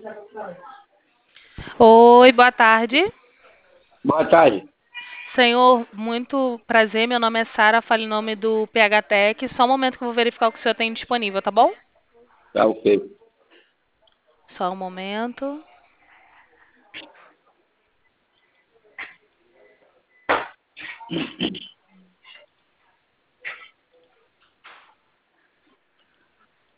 Oi, boa tarde. Boa tarde. Senhor, muito prazer. Meu nome é Sara, falo em nome do PH Tech. Só um momento que eu vou verificar o que o senhor tem disponível, tá bom? Tá ok. Só um momento.